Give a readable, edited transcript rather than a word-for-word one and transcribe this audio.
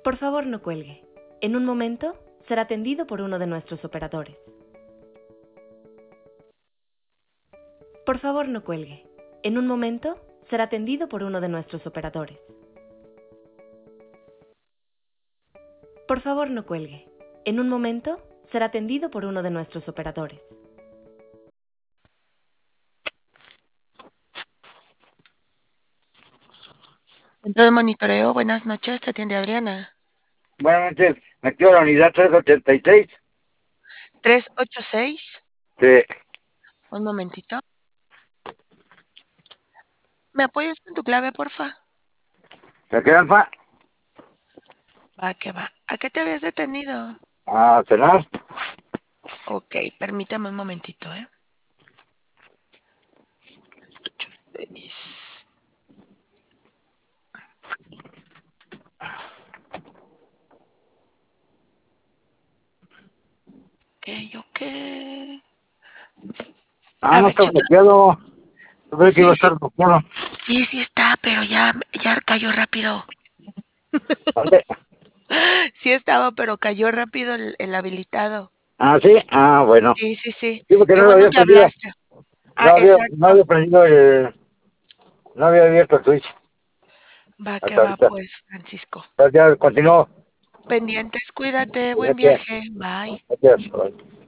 Por favor, no cuelgue. En un momento será atendido por uno de nuestros operadores. Por favor, no cuelgue. En un momento será atendido por uno de nuestros operadores. Por favor, no cuelgue. En un momento será atendido por uno de nuestros operadores. Centro de monitoreo, buenas noches, te atiende Adriana. Buenas noches, me quedo en la unidad 386. 386, Sí. un momentito. ¿Me apoyas con tu clave, porfa? ¿Me queda Alfa? Va, que va. ¿A qué te habías detenido? A cenar. Ok, permítame un momentito, ¿eh? 86. Ok. A No ver, está checa. bloqueado. Yo creí que iba Sí, a estar bloqueado. sí está, pero ya cayó rápido. ¿Vale? Sí estaba, pero cayó rápido el habilitado. Sí. Bueno. Sí. Sí, porque Qué no lo bueno había que prendido. hablaste. No Ah, no exacto. había prendido no había abierto el Twitch Va, que hasta va, ahorita. pues, Francisco. Entonces ya continuó. Pendientes, cuídate, buen Gracias. viaje. Bye. Gracias.